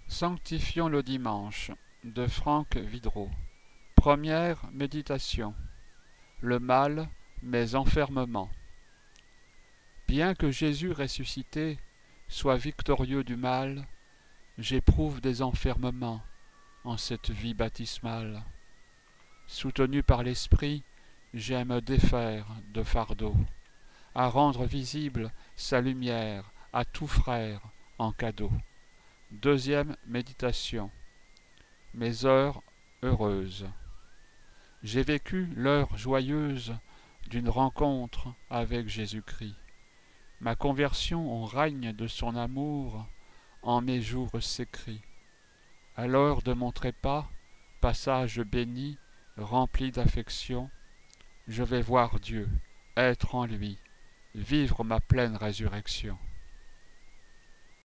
Sanctifions le dimanche de Franck Vidreau. Première méditation. Le mal, mes enfermements. Bien que Jésus ressuscité soit victorieux du mal, j'éprouve des enfermements en cette vie baptismale. Soutenu par l'Esprit, j'aime me défaire de fardeaux, à rendre visible sa lumière à tout frère en cadeau. Deuxième méditation. Mes heures heureuses. J'ai vécu l'heure joyeuse d'une rencontre avec Jésus-Christ. Ma conversion en règne de son amour en mes jours s'écrit. À l'heure de mon trépas, passage béni, rempli d'affection, je vais voir Dieu, être en lui, vivre ma pleine résurrection.